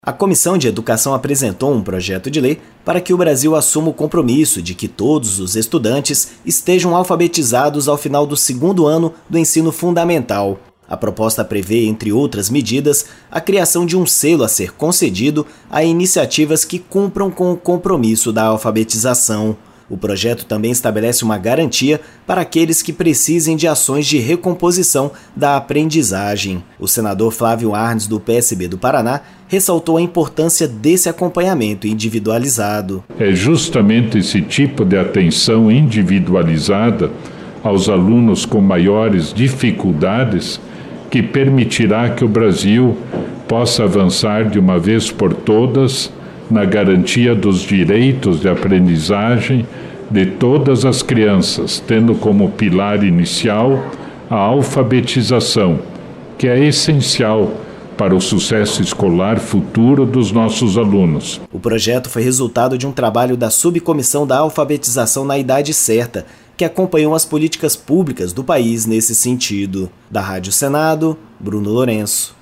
A Comissão de Educação apresentou um projeto de lei para que o Brasil assuma o compromisso de que todos os estudantes estejam alfabetizados ao final do segundo ano do ensino fundamental. A proposta prevê, entre outras medidas, a criação de um selo a ser concedido a iniciativas que cumpram com o compromisso da alfabetização. O projeto também estabelece uma garantia para aqueles que precisem de ações de recomposição da aprendizagem. O senador Flávio Arnes, do PSB do Paraná, ressaltou a importância desse acompanhamento individualizado. É justamente esse tipo de atenção individualizada aos alunos com maiores dificuldades que permitirá que o Brasil possa avançar de uma vez por todas na garantia dos direitos de aprendizagem de todas as crianças, tendo como pilar inicial a alfabetização, que é essencial para o sucesso escolar futuro dos nossos alunos. O projeto foi resultado de um trabalho da Subcomissão da Alfabetização na Idade Certa, que acompanhou as políticas públicas do país nesse sentido. Da Rádio Senado, Bruno Lourenço.